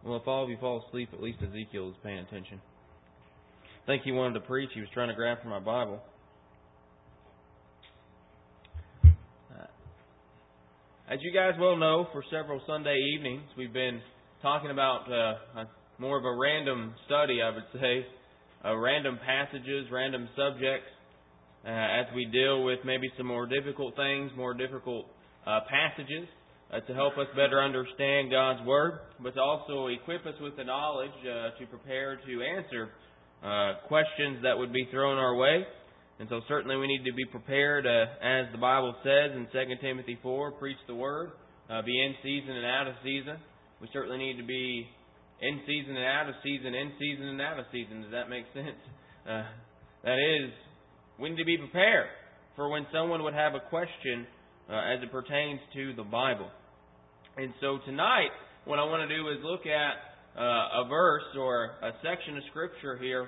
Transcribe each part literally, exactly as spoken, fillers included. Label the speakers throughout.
Speaker 1: Well, if all of you fall asleep, at least Ezekiel is paying attention. I think he wanted to preach. He was trying to grab from my Bible. Uh, as you guys well know, for several Sunday evenings, we've been talking about uh, a, more of a random study, I would say, uh, random passages, random subjects, uh, as we deal with maybe some more difficult things, more difficult uh, passages. Uh, to help us better understand God's Word, but to also equip us with the knowledge uh, to prepare to answer uh, questions that would be thrown our way. And so certainly we need to be prepared, uh, as the Bible says in Second Timothy four, preach the Word, uh, be in season and out of season. We certainly need to be in season and out of season, in season and out of season. Does that make sense? Uh, that is, we need to be prepared for when someone would have a question uh, as it pertains to the Bible. And so tonight, what I want to do is look at uh, a verse or a section of Scripture here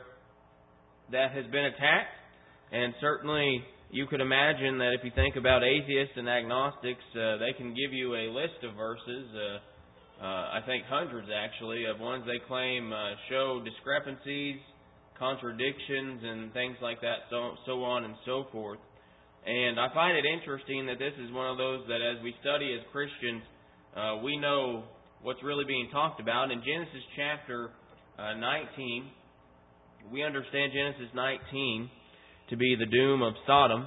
Speaker 1: that has been attacked. And certainly, you could imagine that if you think about atheists and agnostics, uh, they can give you a list of verses, uh, uh, I think hundreds actually, of ones they claim uh, show discrepancies, contradictions, and things like that, so, so on and so forth. And I find it interesting that this is one of those that as we study as Christians, Uh, we know what's really being talked about. In Genesis chapter uh, nineteen, we understand Genesis nineteen to be the doom of Sodom.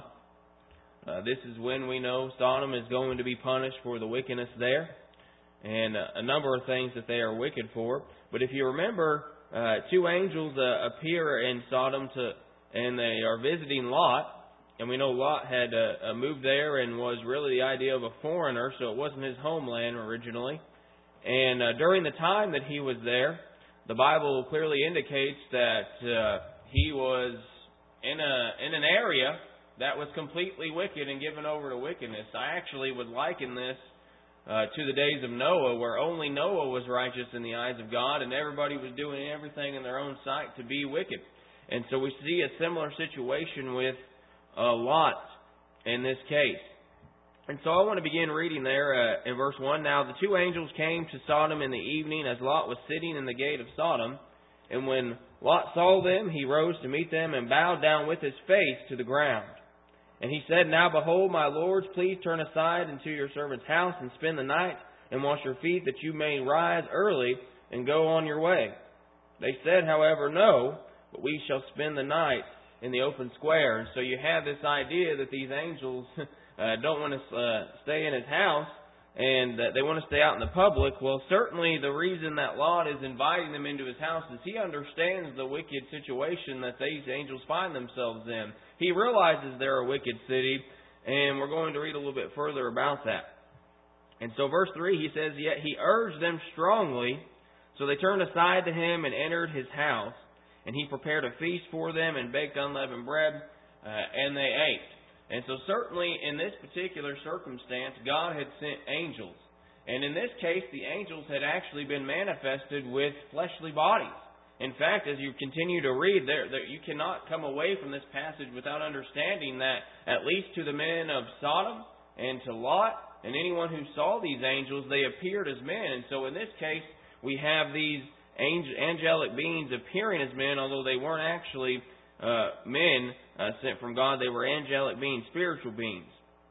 Speaker 1: Uh, this is when we know Sodom is going to be punished for the wickedness there, and uh, a number of things that they are wicked for. But if you remember, uh, two angels uh, appear in Sodom to, and they are visiting Lot. And we know Lot had uh, moved there and was really the idea of a foreigner, so it wasn't his homeland originally. And uh, during the time that he was there, the Bible clearly indicates that uh, he was in a in an area that was completely wicked and given over to wickedness. I actually would liken this uh, to the days of Noah, where only Noah was righteous in the eyes of God, and everybody was doing everything in their own sight to be wicked. And so we see a similar situation with a lot in this case. And so I want to begin reading there uh, in verse one. Now the two angels came to Sodom in the evening as Lot was sitting in the gate of Sodom. And when Lot saw them, he rose to meet them and bowed down with his face to the ground. And he said, Now behold, my lords, please turn aside into your servant's house and spend the night and wash your feet, that you may rise early and go on your way. They said, however, No, but we shall spend the night in the open square. And so you have this idea that these angels uh, don't want to uh, stay in his house, and that they want to stay out in the public. Well, certainly the reason that Lot is inviting them into his house is he understands the wicked situation that these angels find themselves in. He realizes they're a wicked city, and we're going to read a little bit further about that. And so verse three, he says, Yet he urged them strongly, so they turned aside to him and entered his house. And he prepared a feast for them and baked unleavened bread, uh, and they ate. And so certainly in this particular circumstance, God had sent angels. And in this case, the angels had actually been manifested with fleshly bodies. In fact, as you continue to read, there, there, you cannot come away from this passage without understanding that at least to the men of Sodom and to Lot and anyone who saw these angels, they appeared as men. And so in this case, we have these angelic beings appearing as men, although they weren't actually uh, men uh, sent from God. They were angelic beings, spiritual beings.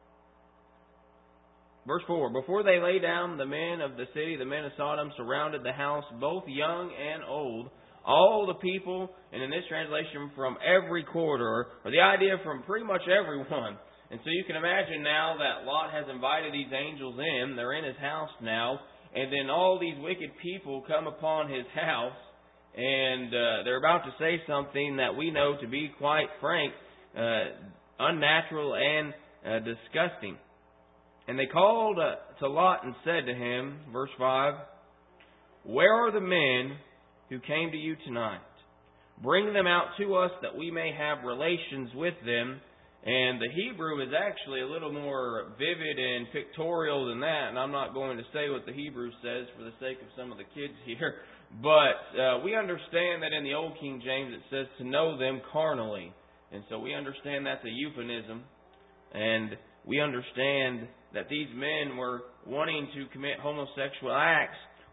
Speaker 1: Verse four, Before they lay down, the men of the city, the men of Sodom, surrounded the house, both young and old, all the people, and in this translation, from every quarter, or the idea from pretty much everyone. And so you can imagine now that Lot has invited these angels in. They're in his house now. And then all these wicked people come upon his house, and uh, they're about to say something that we know to be, quite frank, uh, unnatural and uh, disgusting. And they called uh, to Lot and said to him, verse five, Where are the men who came to you tonight? Bring them out to us that we may have relations with them. And the Hebrew is actually a little more vivid and pictorial than that. And I'm not going to say what the Hebrew says for the sake of some of the kids here. But uh, we understand that in the Old King James it says to know them carnally. And so we understand that's a euphemism. And we understand that these men were wanting to commit homosexual acts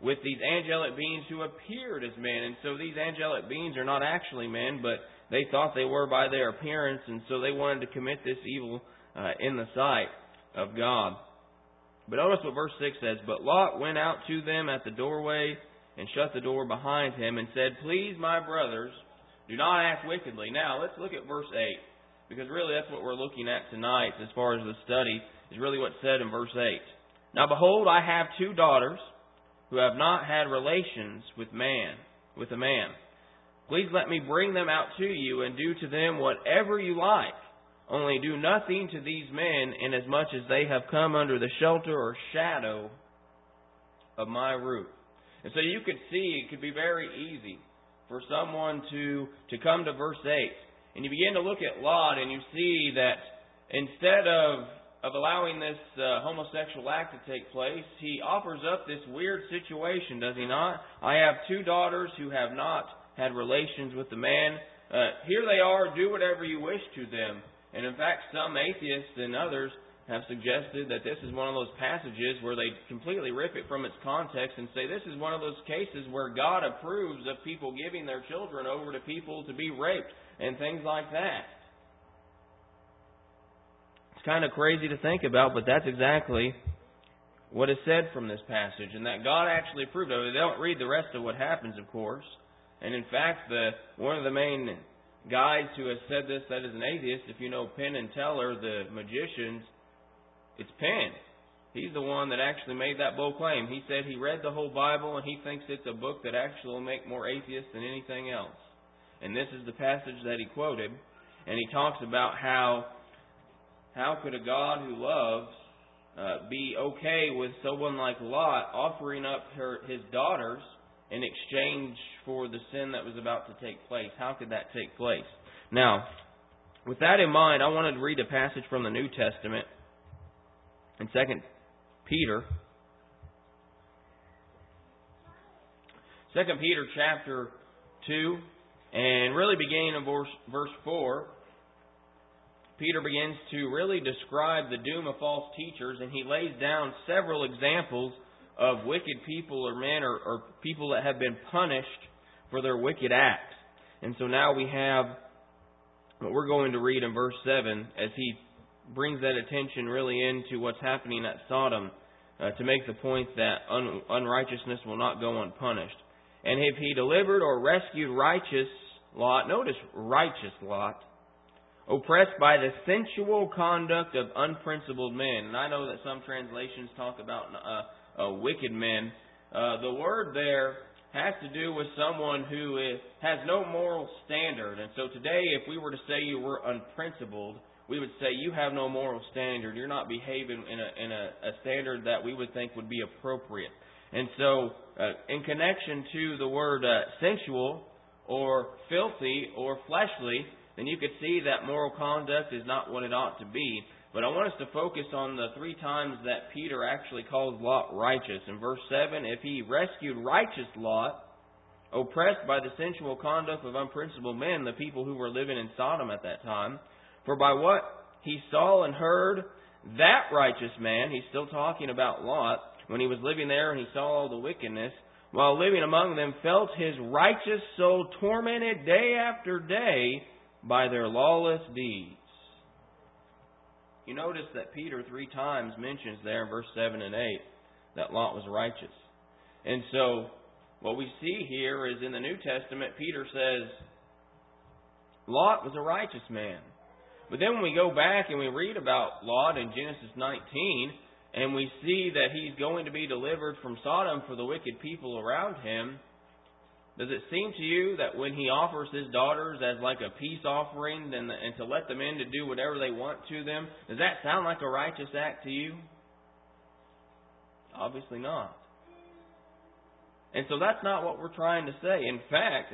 Speaker 1: with these angelic beings who appeared as men. And so these angelic beings are not actually men, but they thought they were by their appearance, and so they wanted to commit this evil uh, in the sight of God. But notice what verse six says, "But Lot went out to them at the doorway and shut the door behind him and said, 'Please, my brothers, do not act wickedly.'" Now, let's look at verse eight, because really that's what we're looking at tonight as far as the study, is really what's said in verse eight. "Now behold, I have two daughters who have not had relations with man, with a man. Please let me bring them out to you and do to them whatever you like. Only do nothing to these men, inasmuch as they have come under the shelter or shadow of my roof." And so you could see it could be very easy for someone to, to come to verse eight. And you begin to look at Lot and you see that instead of, of allowing this uh, homosexual act to take place, he offers up this weird situation, does he not? "I have two daughters who have not had relations with the man. Uh, here they are, do whatever you wish to them." And in fact, some atheists and others have suggested that this is one of those passages where they completely rip it from its context and say this is one of those cases where God approves of people giving their children over to people to be raped and things like that. It's kind of crazy to think about, but that's exactly what is said from this passage, and that God actually approved of it. They don't read the rest of what happens, of course. And in fact, the one of the main guys who has said this, that is an atheist, if you know Penn and Teller, the magicians, it's Penn. He's the one that actually made that bold claim. He said he read the whole Bible and he thinks it's a book that actually will make more atheists than anything else. And this is the passage that he quoted. And he talks about how how could a God who loves uh, be okay with someone like Lot offering up her his daughters in exchange for the sin that was about to take place? How could that take place? Now, with that in mind, I wanted to read a passage from the New Testament in Second Peter. Second Peter chapter two, and really beginning in verse, verse four, Peter begins to really describe the doom of false teachers, and he lays down several examples of wicked people or men or, or people that have been punished for their wicked acts. And so now we have what we're going to read in verse seven as he brings that attention really into what's happening at Sodom uh, to make the point that un- unrighteousness will not go unpunished. "And if he delivered or rescued righteous Lot," notice righteous Lot, "oppressed by the sensual conduct of unprincipled men." And I know that some translations talk about uh, uh, wicked men. Uh, the word there has to do with someone who is, has no moral standard. And so today, if we were to say you were unprincipled, we would say you have no moral standard. You're not behaving in a, in a, a standard that we would think would be appropriate. And so, uh, in connection to the word uh, sensual or filthy or fleshly, then you could see that moral conduct is not what it ought to be. But I want us to focus on the three times that Peter actually calls Lot righteous. In verse seven, "If he rescued righteous Lot, oppressed by the sensual conduct of unprincipled men," the people who were living in Sodom at that time, "for by what he saw and heard, that righteous man," he's still talking about Lot, "when he was living there and he saw all the wickedness, while living among them, felt his righteous soul tormented day after day by their lawless deeds." You notice that Peter three times mentions there in verse seven and eight that Lot was righteous. And so what we see here is in the New Testament, Peter says Lot was a righteous man. But then when we go back and we read about Lot in Genesis nineteen, and we see that he's going to be delivered from Sodom for the wicked people around him, does it seem to you that when he offers his daughters as like a peace offering and, and to let them in to do whatever they want to them, does that sound like a righteous act to you? Obviously not. And so that's not what we're trying to say. In fact,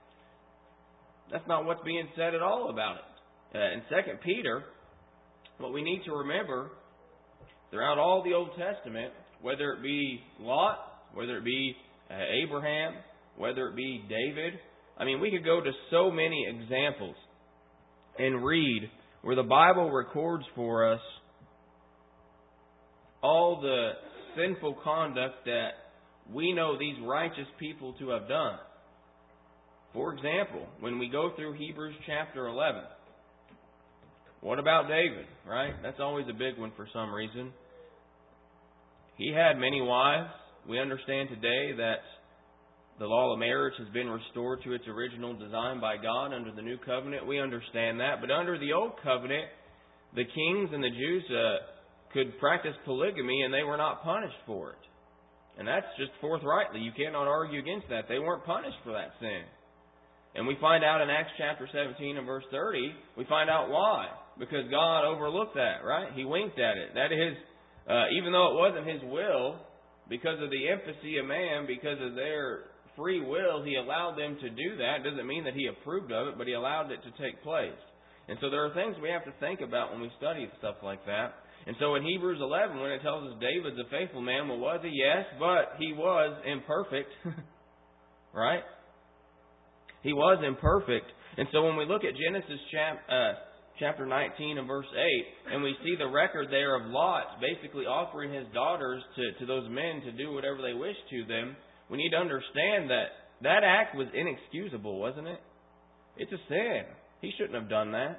Speaker 1: that's not what's being said at all about it. Uh, in Second Peter, what we need to remember throughout all the Old Testament, whether it be Lot, whether it be uh, Abraham, whether it be David, I mean, we could go to so many examples and read where the Bible records for us all the sinful conduct that we know these righteous people to have done. For example, when we go through Hebrews chapter eleven, what about David, right? That's always a big one for some reason. He had many wives. We understand today that the law of marriage has been restored to its original design by God under the new covenant. We understand that. But under the old covenant, the kings and the Jews uh, could practice polygamy and they were not punished for it. And that's just forthrightly. You cannot argue against that. They weren't punished for that sin. And we find out in Acts chapter seventeen and verse thirty, we find out why. Because God overlooked that, right? He winked at it. That is, uh, even though it wasn't His will, because of the infancy of man, because of their free will, He allowed them to do that. It doesn't mean that He approved of it, but He allowed it to take place. And so there are things we have to think about when we study stuff like that. And so in Hebrews eleven, when it tells us David's a faithful man, well, was he? Yes, but he was imperfect. Right? He was imperfect. And so when we look at Genesis chap, uh, chapter nineteen and verse eight, and we see the record there of Lot basically offering his daughters to, to those men to do whatever they wished to them, we need to understand that that act was inexcusable, wasn't it? It's a sin. He shouldn't have done that.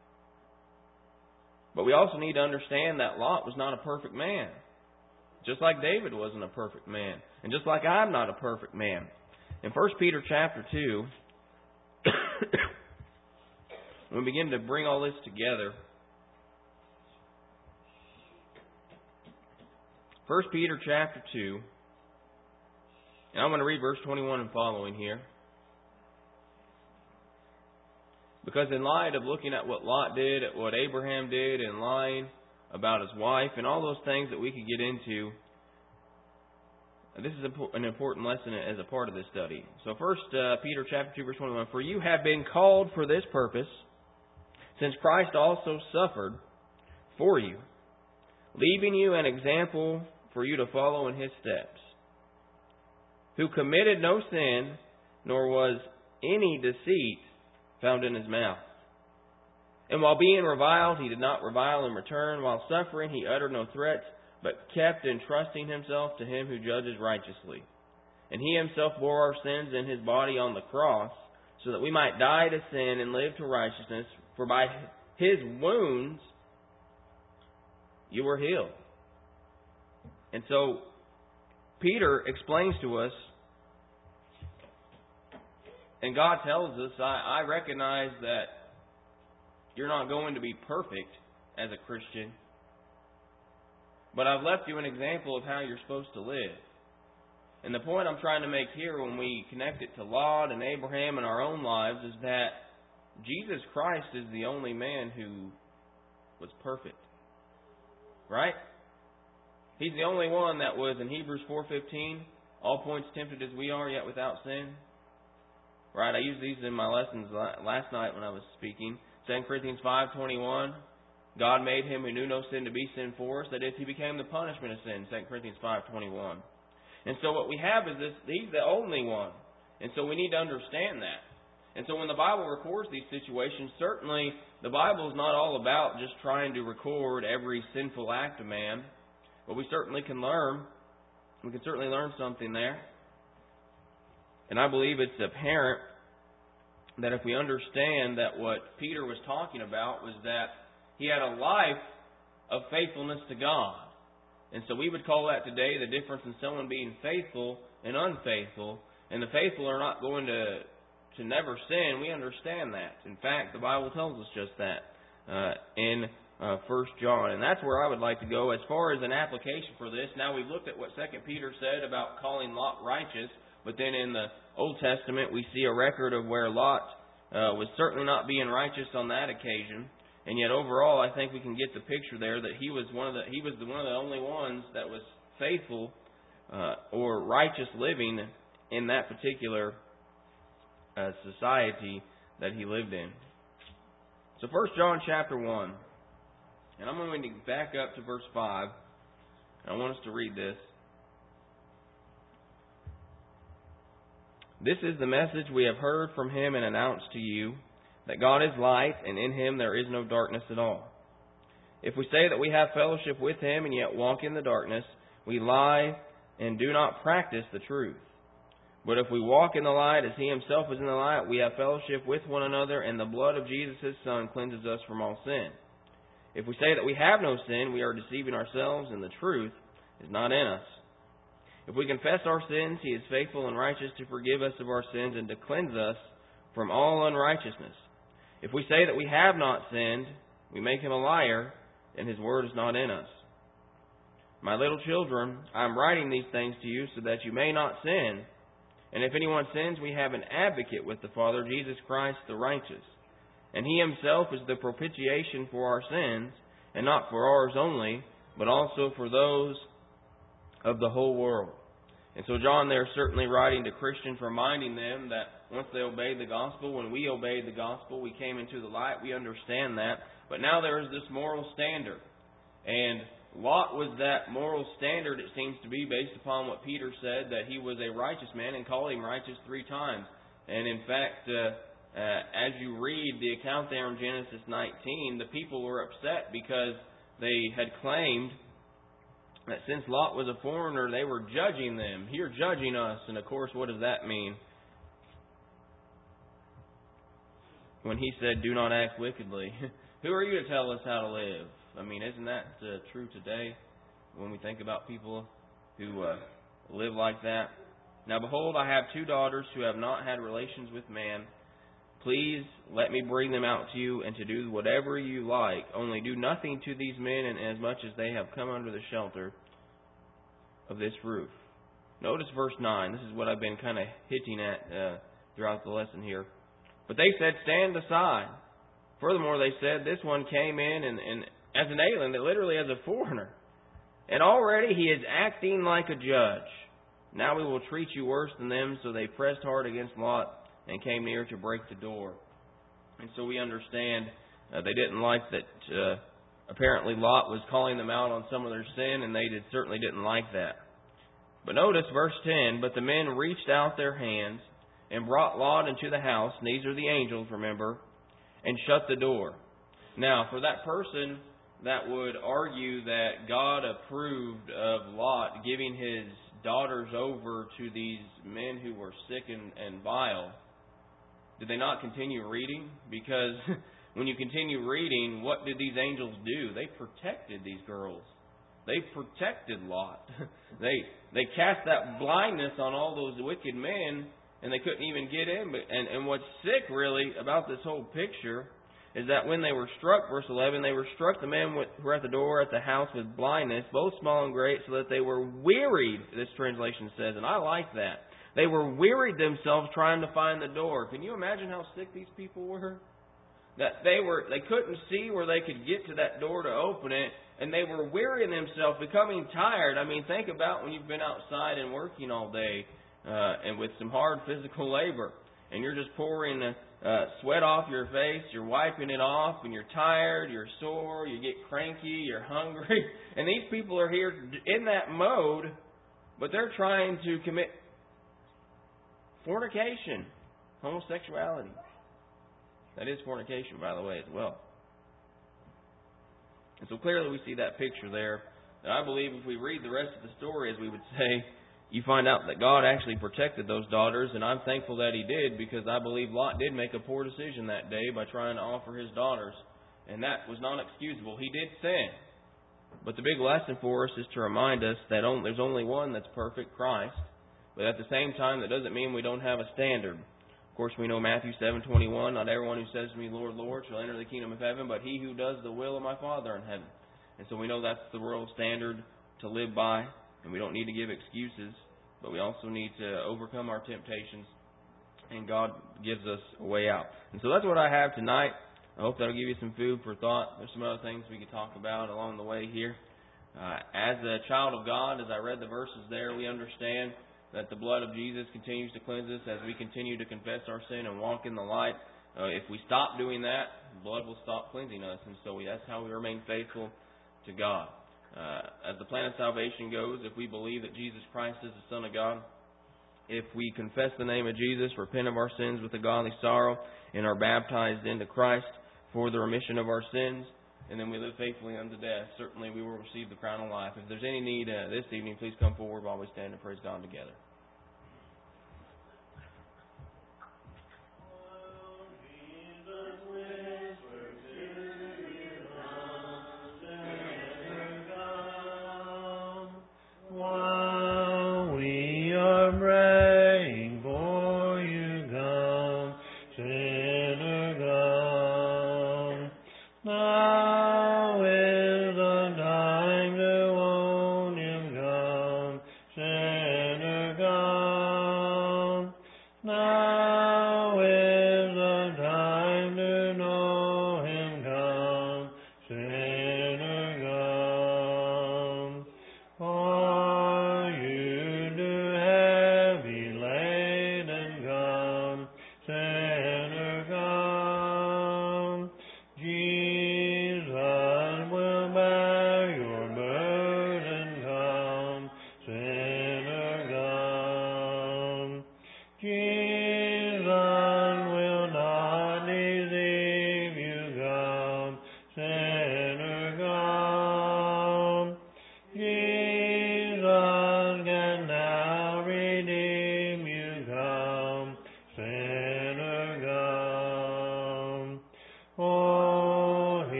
Speaker 1: But we also need to understand that Lot was not a perfect man. Just like David wasn't a perfect man. And just like I'm not a perfect man. In First Peter chapter two, when we begin to bring all this together, First Peter chapter two, and I'm going to read verse twenty-one and following here. Because in light of looking at what Lot did, at what Abraham did, and lying about his wife, and all those things that we could get into, this is an important lesson as a part of this study. So first, uh, Peter chapter two, verse twenty-one. For you have been called for this purpose, since Christ also suffered for you, leaving you an example for you to follow in His steps, who committed no sin, nor was any deceit found in His mouth. And while being reviled, He did not revile in return. While suffering, He uttered no threats, but kept entrusting Himself to Him who judges righteously. And He Himself bore our sins in His body on the cross, so that we might die to sin and live to righteousness. For by His wounds you were healed. And so Peter explains to us, and God tells us, I, I recognize that you're not going to be perfect as a Christian, but I've left you an example of how you're supposed to live. And the point I'm trying to make here when we connect it to Lot and Abraham in our own lives is that Jesus Christ is the only man who was perfect. Right? He's the only one that was, in Hebrews four fifteen, all points tempted as we are, yet without sin. Right? I used these in my lessons last night when I was speaking. Second Corinthians five twenty-one. God made Him who knew no sin to be sin for us, that is, He became the punishment of sin. Second Corinthians five twenty-one. And so what we have is this, He's the only one. And so we need to understand that. And so when the Bible records these situations, certainly the Bible is not all about just trying to record every sinful act of man. But we certainly can learn. We can certainly learn something there. And I believe it's apparent that if we understand that what Peter was talking about was that he had a life of faithfulness to God. And so we would call that today the difference in someone being faithful and unfaithful. And the faithful are not going to, to never sin. We understand that. In fact, the Bible tells us just that uh, in uh, First John. And that's where I would like to go as far as an application for this. Now we've looked at what Second Peter said about calling Lot righteous. But then in the Old Testament, we see a record of where Lot uh, was certainly not being righteous on that occasion. And yet overall, I think we can get the picture there that he was one of the he was the, one of the only ones that was faithful uh, or righteous living in that particular uh, society that he lived in. So First John chapter one, and I'm going to back up to verse five. And I want us to read this. This is the message we have heard from Him and announced to you, that God is light, and in Him there is no darkness at all. If we say that we have fellowship with Him and yet walk in the darkness, we lie and do not practice the truth. But if we walk in the light as He Himself is in the light, we have fellowship with one another, and the blood of Jesus His Son cleanses us from all sin. If we say that we have no sin, we are deceiving ourselves, and the truth is not in us. If we confess our sins, He is faithful and righteous to forgive us of our sins and to cleanse us from all unrighteousness. If we say that we have not sinned, we make Him a liar, and His word is not in us. My little children, I am writing these things to you so that you may not sin. And if anyone sins, we have an advocate with the Father, Jesus Christ the righteous. And He Himself is the propitiation for our sins, and not for ours only, but also for those of the whole world. And so John there is certainly writing to Christians, reminding them that once they obeyed the gospel, when we obeyed the gospel, we came into the light. We understand that. But now there is this moral standard. And Lot was that moral standard, it seems to be, based upon what Peter said, that he was a righteous man and called him righteous three times. And in fact, uh, uh, as you read the account there in Genesis nineteen, the people were upset because they had claimed that since Lot was a foreigner, they were judging them. You're judging us. And of course, what does that mean? When he said, do not act wickedly. Who are you to tell us how to live? I mean, isn't that uh, true today when we think about people who uh, live like that? Now behold, I have two daughters who have not had relations with man. Please let me bring them out to you and to do whatever you like. Only do nothing to these men inasmuch as they have come under the shelter of this roof. Notice verse nine. This is what I've been kind of hitting at uh, throughout the lesson here. But they said, stand aside. Furthermore, they said, this one came in and, and as an alien, literally as a foreigner. And already he is acting like a judge. Now we will treat you worse than them. So they pressed hard against Lot and came near to break the door. And so we understand uh, they didn't like that uh, apparently Lot was calling them out on some of their sin, and they did, certainly didn't like that. But notice verse ten, but the men reached out their hands and brought Lot into the house, and these are the angels, remember, and shut the door. Now, for that person that would argue that God approved of Lot giving his daughters over to these men who were sick and, and vile, did they not continue reading? Because when you continue reading, what did these angels do? They protected these girls. They protected Lot. They they cast that blindness on all those wicked men, and they couldn't even get in. But and, and what's sick, really, about this whole picture is that when they were struck, verse eleven, they were struck, the men who were at the door at the house with blindness, both small and great, so that they were wearied, this translation says. And I like that. They were wearied themselves trying to find the door. Can you imagine how sick these people were? That they were, they couldn't see where they could get to that door to open it, and they were wearying themselves, becoming tired. I mean, think about when you've been outside and working all day, uh, and with some hard physical labor, and you're just pouring the uh, sweat off your face, you're wiping it off, and you're tired, you're sore, you get cranky, you're hungry, and these people are here in that mode, but they're trying to commit fornication, homosexuality. That is fornication, by the way, as well. And so clearly we see that picture there. And I believe if we read the rest of the story, as we would say, you find out that God actually protected those daughters, and I'm thankful that He did, because I believe Lot did make a poor decision that day by trying to offer his daughters, and that was not excusable. He did sin. But the big lesson for us is to remind us that only, there's only one that's perfect, Christ. But at the same time, that doesn't mean we don't have a standard. Of course, we know Matthew seven twenty-one, not everyone who says to me, Lord, Lord, shall enter the kingdom of heaven, but he who does the will of my Father in heaven. And so we know that's the world standard to live by, and we don't need to give excuses, but we also need to overcome our temptations, and God gives us a way out. And so that's what I have tonight. I hope that'll give you some food for thought. There's some other things we could talk about along the way here. Uh, as a child of God, as I read the verses there, we understand that the blood of Jesus continues to cleanse us as we continue to confess our sin and walk in the light. Uh, if we stop doing that, blood will stop cleansing us. And so we, that's how we remain faithful to God. Uh, as the plan of salvation goes, if we believe that Jesus Christ is the Son of God, if we confess the name of Jesus, repent of our sins with a godly sorrow, and are baptized into Christ for the remission of our sins, and then we live faithfully unto death, certainly we will receive the crown of life. If there's any need uh, this evening, please come forward while we stand and praise God together.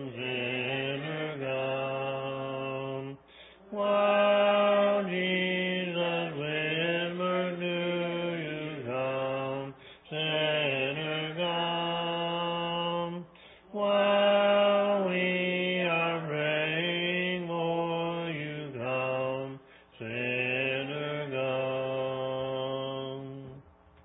Speaker 2: While Jesus